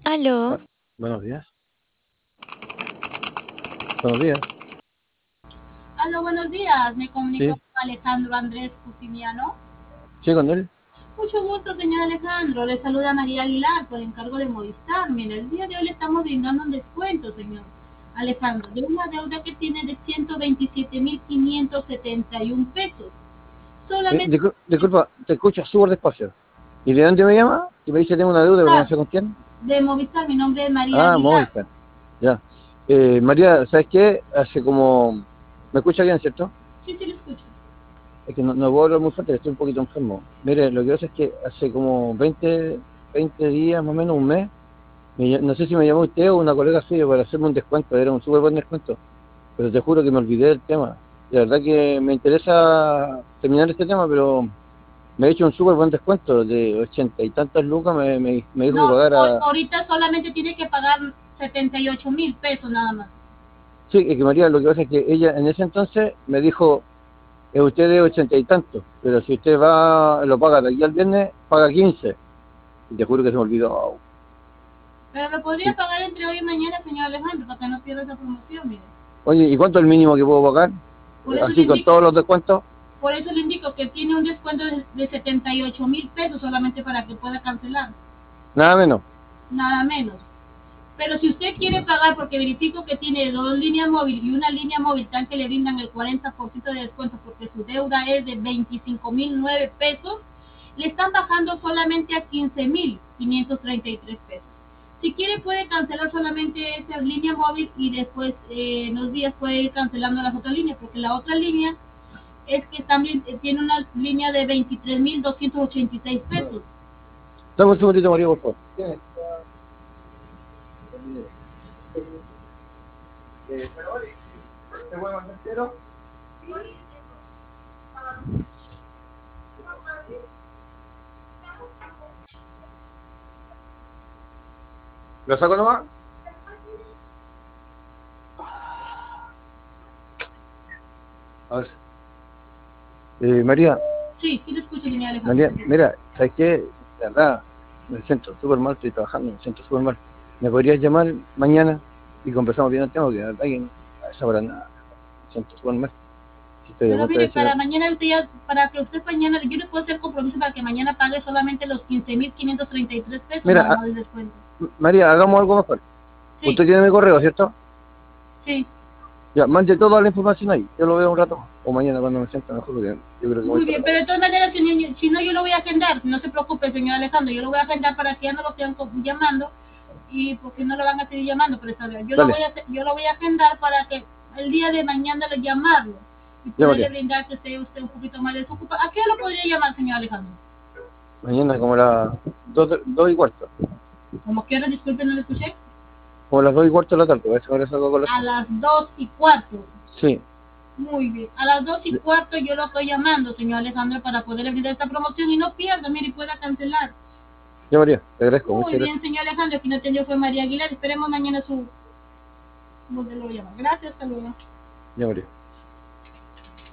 Aló, Ah, buenos días. Buenos días. Aló, buenos días. Me comunico Sí, con Alejandro Andrés Justiniano. sí, con él. Mucho gusto, señor Alejandro. Le saluda María Aguilar por encargo de Movistar. Mire, el día de hoy le estamos brindando un descuento, señor Alejandro, de una deuda que tiene de 127.571 pesos. Solamente Disculpa, te escucho súper despacio. ¿Y de dónde me llama? Y me dice tengo una deuda, pero no sé con quién. de Movistar. Mi nombre es María Ah, Aguilar. Movistar. Ya. María, ¿sabes qué? Hace como... ¿Me escucha bien, cierto? Sí, sí, lo escucho. Es que no puedo hablar muy fuerte, estoy un poquito enfermo. Mire, lo que pasa es que hace como 20 días, más o menos un mes, no sé si me llamó usted o una colega suya para hacerme un descuento, era un súper buen descuento, pero te juro que me olvidé del tema. De verdad que me interesa terminar este tema, pero me he hecho un súper buen descuento de 80 y tantas lucas, me dijo que No, pagara. ahorita solamente tiene que pagar 78.000 pesos nada más. Sí, es que María, lo que pasa es que ella en ese entonces me dijo, usted de 80 y tantos, pero si usted va, lo paga de aquí al viernes, paga 15. Y te juro que se me olvidó. Pero lo podría Sí. pagar entre hoy y mañana, señor Alejandro, para que no pierda esa promoción, mire. Oye, ¿y cuánto es el mínimo que puedo pagar? Por eso le Así con indico, todos los descuentos, por eso le indico que tiene un descuento de 78.000 pesos solamente para que pueda cancelar, nada menos. nada menos. Pero si usted quiere pagar, porque verifico que tiene dos líneas móviles y una línea móvil tal que le brindan el 40% de descuento porque su deuda es de 25.009 pesos, le están bajando solamente a 15.533 pesos. Si quiere puede cancelar solamente esa línea móvil y después en los días puede ir cancelando las otras líneas, porque la otra línea es que también tiene una línea de 23.286 pesos. Dame un segundito, María, por favor. Pero vale, ¿te voy a mandar cero? ¿Lo saco nomás? A ver. María, Sí, sí lo escucho, señor Alejandro. María, mira, ¿sabes qué? De verdad, me siento súper mal, estoy trabajando, me siento súper mal. ¿Me podrías llamar mañana y conversamos bien el tema? Porque de verdad que a esa hora nada, me siento súper mal. Si estoy a Pero punto de mire, decir, para mañana usted ya, para que usted mañana, yo le puedo hacer compromiso para que mañana pague solamente los 15.533 pesos mira, nada más de descuento. María, hagamos algo mejor. Sí, Usted tiene mi correo, ¿cierto? sí. Ya, mande toda la información ahí. Yo lo veo un rato más. O mañana cuando me sienta mejor, porque yo creo que voy Muy para bien, la pero casa. de todas maneras, si no, yo lo voy a agendar. No se preocupe, señor Alejandro. Yo lo voy a agendar para que ya no lo sigan llamando y porque no lo van a seguir llamando por esa vez. Dale, Yo lo voy a agendar para que el día de mañana le llamarlo y ya poderle María. brindar que esté usted un poquito más desocupado. ¿A qué hora lo podría llamar, señor Alejandro? Mañana como las 2:15. Como que hora, disculpe, no lo escuché. Como las 2:15 de la tarde, a esa hora salgo a A colación. las 2:15. Sí, Muy bien. A las 2:15 yo lo estoy llamando, señor Alejandro, para poderle brindar esta promoción y no pierda, mire, y pueda cancelar. ya María, te agradezco, Muy muchas bien, gracias. señor Alejandro. Quien atendió fue María Aguilar. Esperemos mañana su modelo de llamada. Gracias, hasta luego. Ya María.